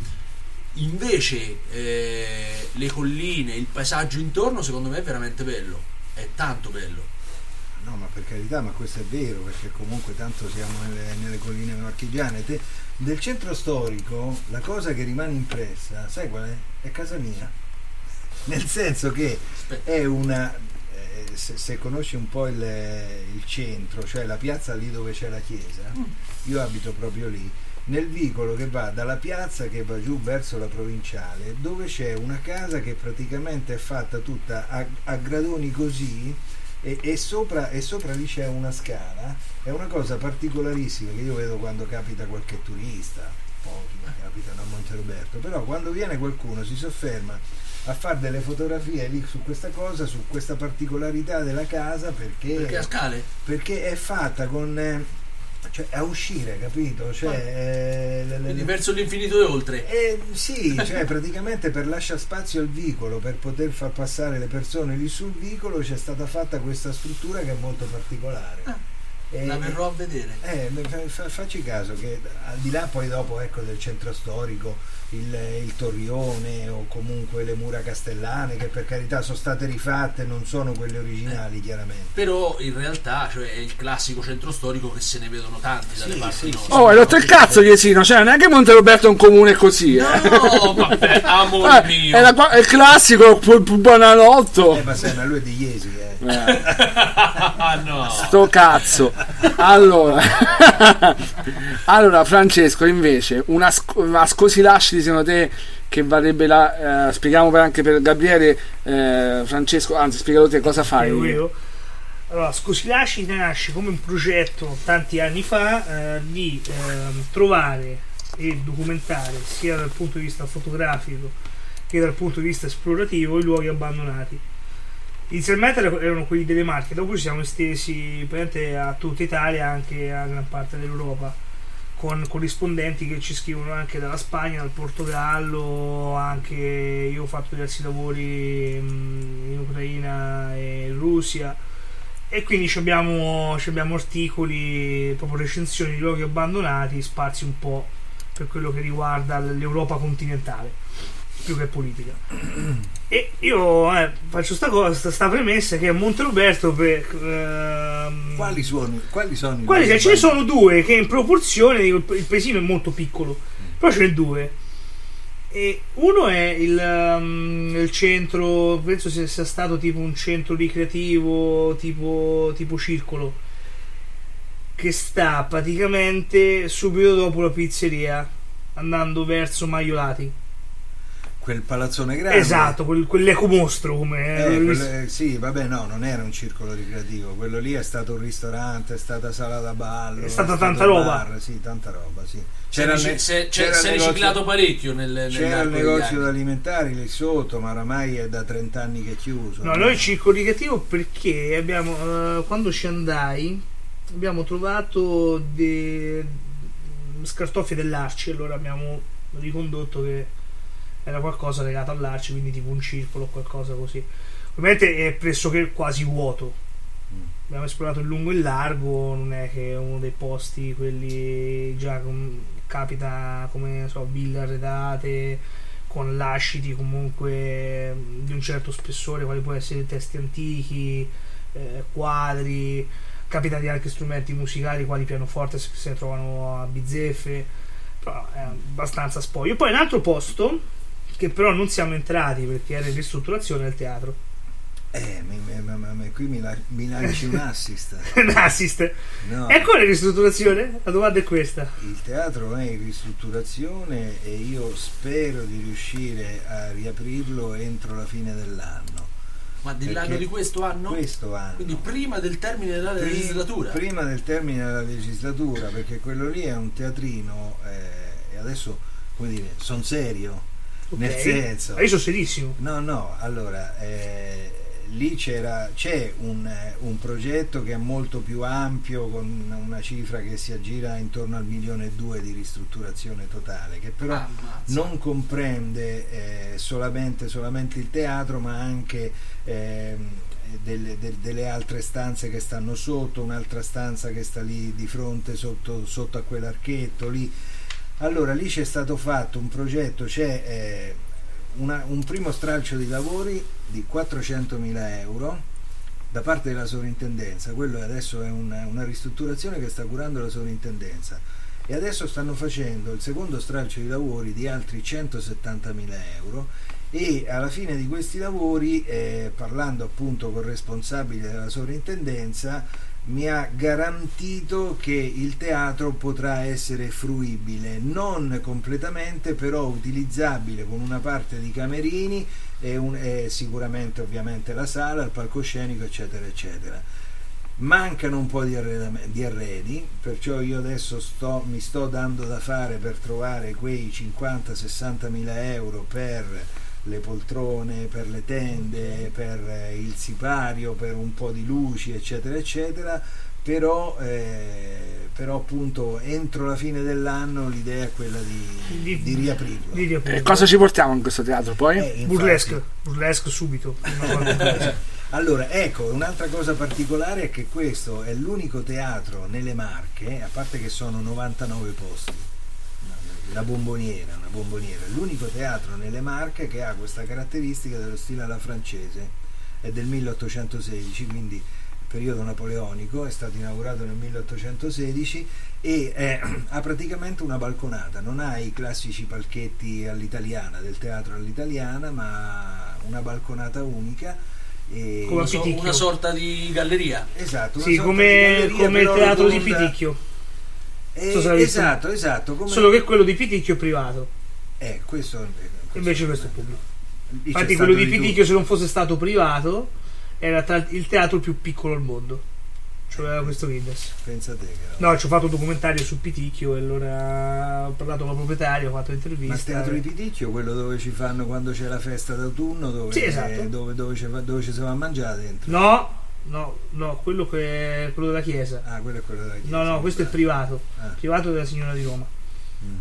Invece eh, le colline, il paesaggio intorno secondo me è veramente bello, è tanto bello. No, ma per carità, ma questo è vero, perché comunque tanto siamo nelle, nelle colline marchigiane. Te- del centro storico la cosa che rimane impressa, sai qual è? È casa mia. Nel senso che Aspetta. è una... eh, se, se conosci un po' il, il centro, cioè la piazza lì dove c'è la chiesa, io abito proprio lì, nel vicolo che va dalla piazza che va giù verso la provinciale, dove c'è una casa che praticamente è fatta tutta a, a gradoni così, e, e, sopra, e sopra lì c'è una scala. È una cosa particolarissima che io vedo quando capita qualche turista, pochi ma capitano a Monteroberto, però quando viene qualcuno si sofferma a fare delle fotografie lì su questa cosa, su questa particolarità della casa, perché, Perché a scale? perché è fatta con eh, cioè a uscire, capito? Cioè, eh, le- le- Quindi verso l'infinito e oltre. eh, sì, cioè praticamente per lasciare spazio al vicolo, per poter far passare le persone lì sul vicolo, c'è stata fatta questa struttura che è molto particolare. Ah, E- La verrò a vedere. eh, fa- fa- facci caso che al di là poi dopo ecco del centro storico, il, il torrione o comunque le mura castellane, che per carità sono state rifatte, non sono quelle originali chiaramente. Però in realtà, cioè, è il classico centro storico che se ne vedono tanti dalle Sì, parti sì, nostre. Oh, hai rotto il cazzo, Chiesino, cioè neanche Monteroberto è un comune così. Eh. No, vabbè, amore Eh, mio. è, la qua- è il classico pu- pu- banalotto. Eh, ma sai, ma lui è di Iesi, eh. Ah, no. Sto cazzo. Allora, allora Francesco, invece, una, sc- una scosilasci secondo te che varrebbe la. Eh, spieghiamo per- anche per Gabriele, eh, Francesco, anzi, spiegalo te cosa fai. Io, io. Allora, Scosilasci nasce come un progetto tanti anni fa eh, di ehm, trovare e documentare sia dal punto di vista fotografico che dal punto di vista esplorativo i luoghi abbandonati. Inizialmente erano quelli delle Marche, dopo ci siamo estesi praticamente a tutta Italia, anche a gran parte dell'Europa, con corrispondenti che ci scrivono anche dalla Spagna, dal Portogallo, anche io ho fatto diversi lavori mh, in Ucraina e in Russia, e quindi ci abbiamo, ci abbiamo articoli, proprio recensioni di luoghi abbandonati sparsi un po' per quello che riguarda l'Europa continentale più che politica. E io eh, faccio sta cosa, sta, sta premessa che a Monteroberto per ehm, Quali sono, quali sono i quali luoghi ce ne sono abbandonati? due che in proporzione, dico, il paesino è molto piccolo, però ce ne due. E uno è il, um, il centro, penso sia, sia stato tipo un centro ricreativo tipo, tipo circolo, che sta praticamente subito dopo la pizzeria, andando verso Maiolati. Quel palazzone grande. Esatto, quel, quell'ecomostro come Eh, eh, quello- eh, sì, vabbè, no, non era un circolo ricreativo, quello lì è stato un ristorante, è stata sala da ballo, È stata stato tanta un roba. bar, sì, tanta roba, sì. Si è C'era il rici- ne- si è- c'era il si è negozio- riciclato parecchio nel, nel C'era il nell'arco degli negozio anni. alimentari lì sotto, ma oramai è da trenta anni che è chiuso. No, noi il circolo ricreativo perché abbiamo, eh, quando ci andai, abbiamo trovato dei scartoffi dell'Arci, allora abbiamo ricondotto che era qualcosa legato all'Arci, quindi tipo un circolo o qualcosa così. Ovviamente è pressoché quasi vuoto. Mm. Abbiamo esplorato il lungo e il largo, non è che è uno dei posti quelli già com- capita come non so, ville arredate con lasciti comunque di un certo spessore, quali può essere testi antichi, eh, quadri, capitati anche strumenti musicali quali pianoforte se se ne trovano a bizzeffe, però è abbastanza spoglio. Poi un altro posto che però non siamo entrati perché era in ristrutturazione è il teatro. Eh, mi- mi- ma- ma- ma qui mi, la- mi lanci un assist. Un assist. No, È ancora in ristrutturazione? La domanda è questa. il teatro è in ristrutturazione e io spero di riuscire a riaprirlo entro la fine dell'anno. Ma dell'anno Perché di questo anno? Questo anno. Quindi prima del termine della Pri- legislatura. Prima del termine della legislatura, perché quello lì è un teatrino eh, e adesso, come dire, sono serio. Ok. Nel senso, Ma io sono serissimo. no, no, allora eh, lì c'era, c'è un, eh, un progetto che è molto più ampio, con una cifra che si aggira intorno al milione e due di ristrutturazione totale, che però Ammazza. non comprende eh, solamente, solamente il teatro, ma anche ehm, delle, de- delle altre stanze che stanno sotto, un'altra stanza che sta lì di fronte sotto, sotto a quell'archetto lì. Allora lì c'è stato fatto un progetto, c'è eh, una- un primo stralcio di lavori di quattrocentomila euro da parte della sovrintendenza. Quello adesso è una, una ristrutturazione che sta curando la sovrintendenza, e adesso stanno facendo il secondo stralcio di lavori di altri centosettantamila euro, e alla fine di questi lavori, eh, parlando appunto con il responsabile della sovrintendenza, mi ha garantito che il teatro potrà essere fruibile, non completamente, però utilizzabile, con una parte di camerini e, un, e sicuramente ovviamente la sala, il palcoscenico, eccetera eccetera. Mancano un po' di, arredam- di arredi, perciò io adesso sto, mi sto dando da fare per trovare quei cinquanta sessanta mila euro per le poltrone, per le tende, per eh, il sipario, per un po' di luci, eccetera eccetera, però, eh, però appunto entro la fine dell'anno l'idea è quella di, Di- di riaprirlo. Di riaprire. E cosa ci portiamo in questo teatro poi? Eh, infatti- Burlesque, burlesque subito. Una cosa burlesque. Allora, ecco, un'altra cosa particolare è che questo è l'unico teatro nelle Marche, a parte che sono novantanove posti, la bomboniera, una bomboniera, è l'unico teatro nelle Marche che ha questa caratteristica dello stile alla francese, è del milleottocentosedici, quindi periodo napoleonico, è stato inaugurato nel milleottocentosedici e eh, ha praticamente una balconata, non ha i classici palchetti all'italiana, del teatro all'italiana, ma una balconata unica. E Come Una, so- Piticchio. una sorta di galleria. esatto, una Sì, sorta di come, galleria, come il però teatro di rotonda. Piticchio. Eh, So se l'hai visto. esatto, esatto, come... Solo che quello di Piticchio è privato. eh, questo, eh, questo- Invece questo è pubblico. Lì c'è Infatti stato quello di tutto. Piticchio, se non fosse stato privato, era tra- il teatro più piccolo al mondo. Cioè aveva questo Guinness. Pensa te che No, ci ho fatto un documentario su Piticchio e allora ho parlato con il proprietario, ho fatto Ma il interviste. teatro di Piticchio, quello dove ci fanno quando c'è la festa d'autunno, dove, Sì, esatto. dove, dove, ci va- dove ci si va a mangiare dentro. No, no, no, quello che è quello della chiesa. Ah, quello è quello della chiesa. No, no, questo è privato. Ah. Privato della signora di Roma. Mhm.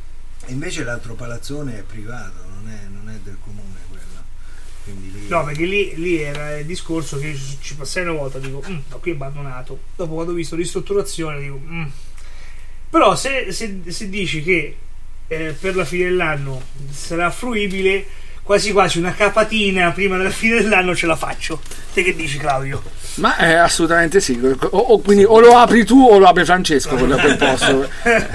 E invece l'altro palazzone è privato, non è, non è del comune quello. Quindi lì... No, perché lì, lì era il discorso che ci, ci passai una volta, dico, "Mm, ma qui è abbandonato. Dopo quando ho visto ristrutturazione, dico, "Mm". Però se, se- se dici che eh, per la fine dell'anno sarà fruibile, quasi quasi una capatina prima della fine dell'anno ce la faccio. Te che dici, Claudio? Ma eh, assolutamente sì. O, o quindi o lo apri tu o lo apre Francesco quel, quel posto.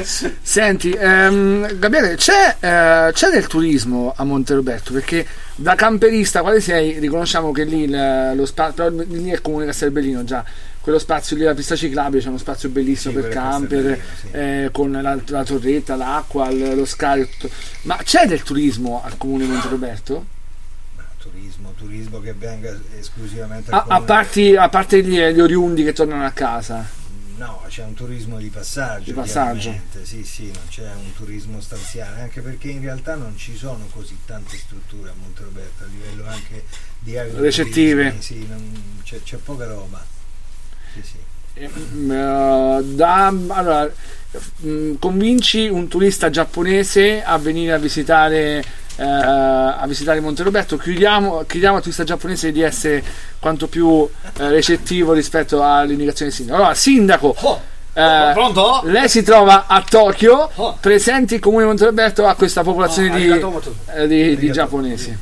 Senti, ehm, Gabriele, c'è, eh, c'è del turismo a Monteroberto? Perché da camperista quale sei, riconosciamo che lì il- lo spazio, però lì è il comune Castelbellino già, quello spazio lì, la pista ciclabile, c'è uno spazio bellissimo Sì, per quello è camper, Castelbellino, sì. eh, con la, la torretta, l'acqua, il- lo scaio, tutto. Ma c'è del turismo al comune Monteroberto? Ma turismo, turismo che venga esclusivamente al A, a, comune. parti- a parte gli, gli oriundi che tornano a casa. No, c'è un turismo di passaggio, Di passaggio. chiaramente. Sì, sì, non c'è un turismo stanziale, anche perché in realtà non ci sono così tante strutture a Monteroberto a livello anche di agriturismi, Recettive. sì, non- c'è, c'è poca roba. Sì, sì. Eh, da, allora, mh, convinci un turista giapponese a venire a visitare eh, a visitare Monteroberto. Chiudiamo, chiediamo al turista giapponese di essere quanto più eh, recettivo rispetto alle indicazioni del sindaco. Allora, sindaco, Oh, eh, pronto? lei si trova a Tokyo, Oh. presenti il comune di Monteroberto a questa popolazione Oh, di, arigato molto. eh, di, di Arigato. giapponesi.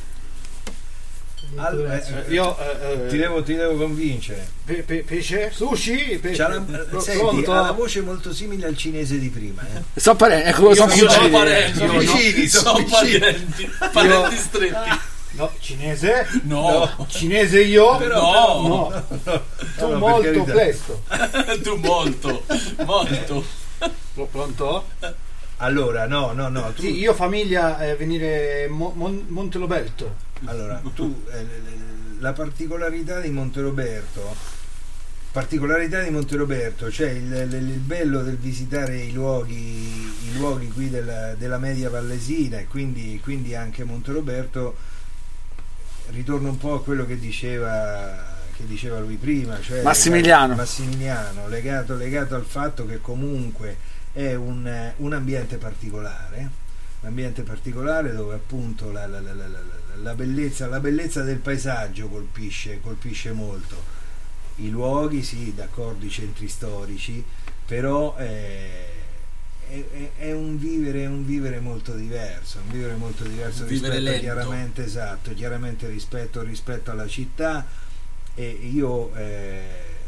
Al- eh, Eh, io eh, ti, devo, ti devo convincere. pe- pe- pesce, sushi, pesce. C'ha la, Pro- senti, pronto? ha la voce molto simile al cinese di prima. Eh. Sto parenti, ecco, sono Io sono cugini. parenti, Sono io no. vicini, sono sono vicini. parenti, parenti stretti. No, cinese? No, Cinese io? no, No, tu No, per molto carità. presto. tu molto, molto. Pro- Pronto? Allora, no, no, no. Tu, Sì, io famiglia eh, venire Mo- Mon- Monteroberto. Allora, tu, eh, la particolarità di Monteroberto, particolarità di Monteroberto, cioè il, il- il bello del visitare i luoghi, i luoghi qui della, della media vallesina e quindi, quindi anche Monteroberto, ritorno un po' a quello che diceva che diceva lui prima, cioè Massimiliano. legato- Massimiliano, legato, legato al fatto che comunque è un, un ambiente particolare, un ambiente particolare dove appunto la, la- la- la- la- la bellezza, la bellezza del paesaggio colpisce, colpisce molto. I luoghi, sì, d'accordo, i centri storici, però eh, è, è- è un vivere, è un vivere molto diverso, un vivere molto diverso Un vivere rispetto lento. chiaramente, esatto, chiaramente rispetto, rispetto alla città. E io, eh,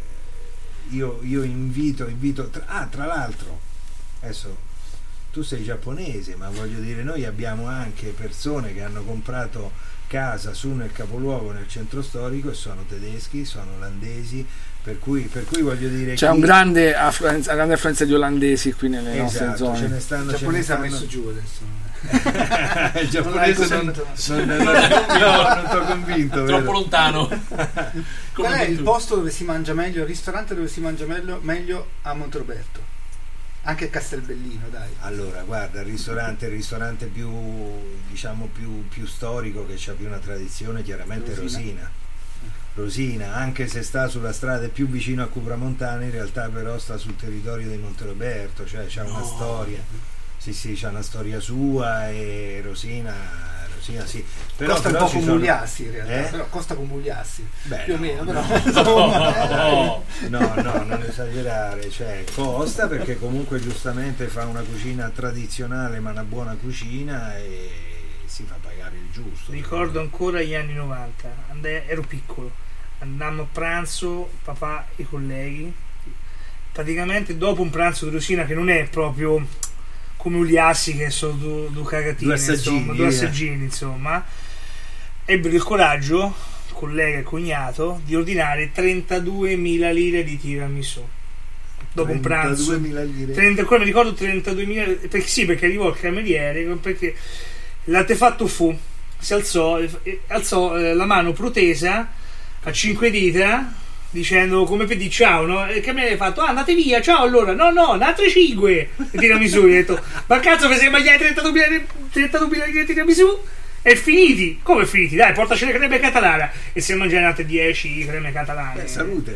io, io invito, invito tra, ah, tra l'altro, adesso tu sei giapponese, ma voglio dire, noi abbiamo anche persone che hanno comprato casa su nel capoluogo, nel centro storico, e sono tedeschi, sono olandesi, Per cui, per cui voglio dire C'è chi- un grande affluenza, grande affluenza di olandesi qui nelle nostre esatto, ce zone. ne stanno, Il ce ne giapponese ha stanno- messo giù adesso. il Non l'hai giapponese non, convinto? non, non, no, non t'ho convinto. Troppo vero? lontano. Qual è il posto dove si mangia meglio, il ristorante dove si mangia meglio, meglio a Monteroberto? Anche Castelbellino, dai. Allora, guarda, il ristorante, il ristorante più, diciamo, più, più storico, che ha più una tradizione, chiaramente è Rosina. Rosina. Rosina, anche se sta sulla strada più vicino a Cupramontana, in realtà però sta sul territorio di Monteroberto, cioè c'ha una No. storia. Sì, sì, c'ha una storia sua e Rosina, Rosina sì. Però, costa un però po' ci come sono- Mugliassi in realtà, Eh? però costa come Mugliassi, Beh, più o no, meno, no. però insomma, eh. No. No, no, non esagerare, cioè costa perché comunque giustamente fa una cucina tradizionale ma una buona cucina e si fa pagare il giusto. Ricordo ancora gli anni novanta, andai- ero piccolo, andammo a pranzo, papà e i colleghi, praticamente dopo un pranzo di Rosina che non è proprio come Uliassi che sono due, due cagatine, Due assaggini, insomma, due eh. assaggini, insomma, ebbero il coraggio, collega e cognato, di ordinare trentaduemila lire di tiramisù. Dopo un pranzo. trentaduemila lire. trenta, ancora mi ricordo trentaduemila, perché sì, perché arrivò il cameriere, perché l'artefatto fu, si alzò, eh, alzò eh, la mano protesa a cinque dita dicendo come per dire ciao, no? E il cameriere ha fatto ah, andate via, ciao allora, no no, altre cinque e tiramisù, gli ho detto ma cazzo mi sei mangiare trentaduemila lire di tiramisù? E finiti, come finiti? Dai, portaci le creme catalana e si mangiano altre dieci creme catalane. Eh, salute.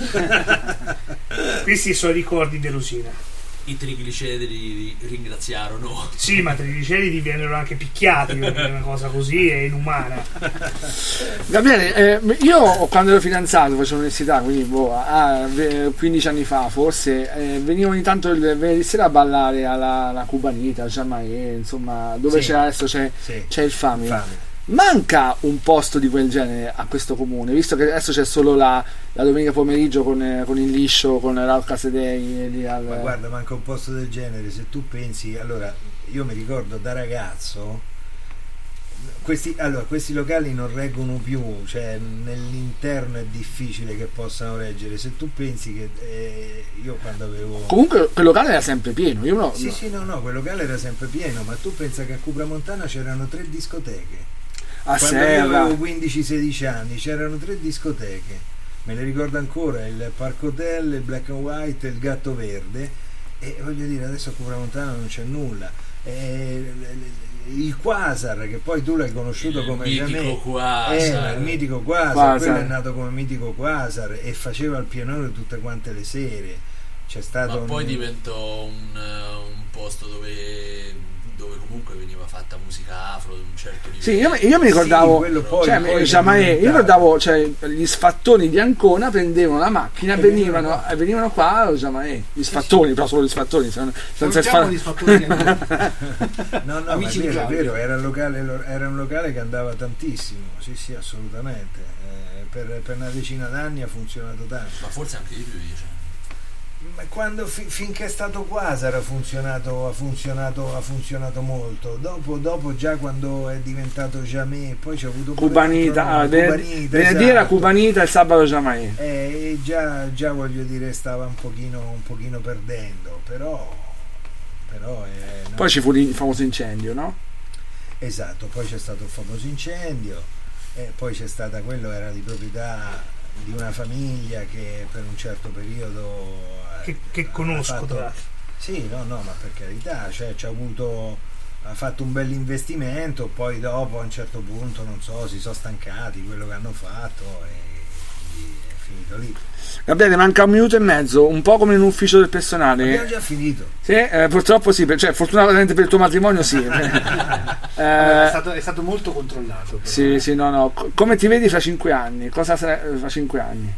Questi sono i ricordi di Rosina. I trigliceridi ringraziarono. Sì, ma i trigliceridi vennero anche picchiati perché una cosa così è inumana. Gabriele, eh, io quando ero fidanzato, facevo l'università, quindi boh, ah, ve- quindici anni fa forse, eh, venivo ogni tanto il venerdì sera a ballare alla, alla Cubanita, Jamaie, insomma, dove Sì. c'è adesso c'è, Sì. c'è il Family. Fame. Manca un posto di quel genere a questo comune, visto che adesso c'è solo la, la domenica pomeriggio con, eh, con il liscio, con Raul Casedei lì al... Ma guarda, manca un posto del genere, se tu pensi, allora, io mi ricordo da ragazzo, questi, allora, questi locali non reggono più, cioè nell'interno è difficile che possano reggere, se tu pensi che eh, io quando avevo... Comunque quel locale era sempre pieno, io no, Sì, no. sì, no, no, quel locale era sempre pieno, ma tu pensa che a Cupramontana c'erano tre discoteche. a Quando io Serra. avevo quindici sedici anni c'erano tre discoteche, me le ricordo ancora, il Park Hotel, il Black and White e il Gatto Verde, e voglio dire adesso a Cupramontana non c'è nulla. E il Quasar, che poi tu l'hai conosciuto Il come mitico Jamè, Quasar. eh, il mitico Quasar, Quasar. quello è nato come mitico Quasar e faceva il pianoro tutte quante le sere. C'è stato Ma un- poi diventò un, eh, un posto dove, dove comunque veniva fatta musica afro di un certo livello. Sì, io, io mi ricordavo, Sì, quello poi- cioè, poi è Jamaie, io diventato. ricordavo, cioè, gli sfattoni di Ancona prendevano la macchina e E venivano, venivano e venivano qua a Jamaie, gli sfattoni, però solo gli sfattoni, se- senza Salutiamo sfa- gli sfattori. No, no, ma è Amici di vero, è Claudio. vero, era un locale, era un locale che andava tantissimo, sì sì, assolutamente. Eh, per, per una decina d'anni ha funzionato tanto. Ma forse anche di più, cioè. Ma quando fi- finché è stato Quasar ha funzionato, ha funzionato, ha funzionato molto. Dopo, dopo già quando è diventato Jamè, poi c'è avuto pure Cubanita, l'altro nome, ah, ven- Cubanita, venerdì era esatto. Cubanita e sabato Jamaie. Eh, e già, già voglio dire stava un pochino, un pochino perdendo, però, però eh, no. Poi ci fu il famoso incendio, no? Esatto, poi c'è stato il famoso incendio e poi c'è stata, quello era di proprietà di una famiglia che per un certo periodo eh, Che, che ha conosco fatto- tra l'altro. sì, no, no, ma per carità, cioè ci ha avuto, ha fatto un bel investimento, poi dopo a un certo punto, non so, si sono stancati quello che hanno fatto e quindi è finito lì. Gabriele, manca un minuto e mezzo, un po' come in un ufficio del Abbiamo personale. già finito. Sì, eh, purtroppo sì, per- cioè fortunatamente per il tuo matrimonio sì. Allora, è, Eh, stato, è stato molto controllato. però. sì, sì, no, no. Co- Come ti vedi fra cinque anni? Cosa sarai fra cinque anni?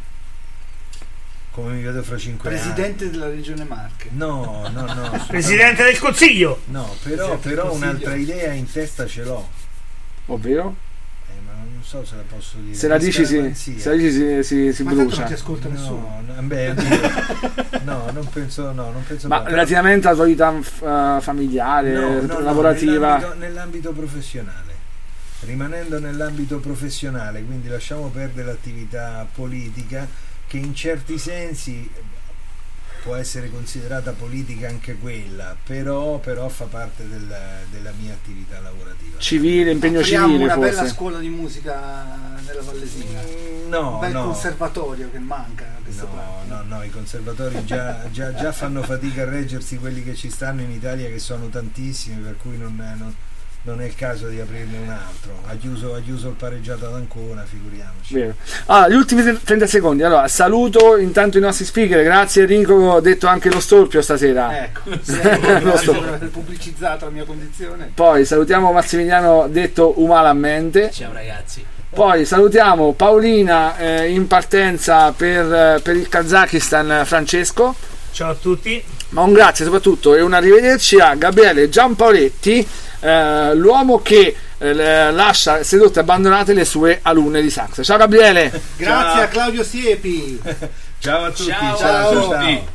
Come mi vedo fra cinque Presidente anni. della regione Marche. No, no, no. Presidente del Consiglio! No, però, Presidente del però Consiglio. un'altra idea in testa ce l'ho. Ovvero? Eh, ma non so se la posso dire. Se la Di dici, si, scaramanzia. se la dici si, si, si Ma tanto non brucia. ti ascolta nessuno. No, no, beh, oddio. no, non penso, no, non penso Ma proprio. relativamente alla tua vita eh, familiare, No, no, no, lavorativa, nell'ambito, nell'ambito professionale. Rimanendo nell'ambito professionale, quindi lasciamo perdere l'attività politica, che in certi sensi può essere considerata politica anche quella, però, però fa parte del, della mia attività lavorativa. Civile, impegno Apriamo civile una forse. bella scuola di musica nella Vallesina. Mm, No, Un bel no. conservatorio che manca a queste No, parti. no, no, i conservatori già, già, già fanno fatica a reggersi quelli che ci stanno in Italia, che sono tantissimi, per cui non, non, non è il caso di aprirne un altro. Ha chiuso, ha chiuso il pareggiato ad Ancona, figuriamoci. Vero. Allora, gli ultimi trenta secondi. Allora, saluto intanto i nostri speaker. Grazie Enrico, ho detto anche lo storpio stasera. Ecco, Lo grazie sto- per aver pubblicizzato la mia condizione. Poi salutiamo Massimiliano detto umalamente. Ciao ragazzi. Poi salutiamo Paolina eh, in partenza per, eh, per il Kazakistan, Francesco. Ciao a tutti. Ma un grazie soprattutto e un arrivederci a Gabriele Giampaoletti, eh, l'uomo che eh, le- lascia sedotte e abbandonate le sue alunne di sax. Ciao Gabriele! Grazie Ciao. a Claudio Siepi. Ciao a tutti, Ciao ciao, a ciao, tutti. ciao.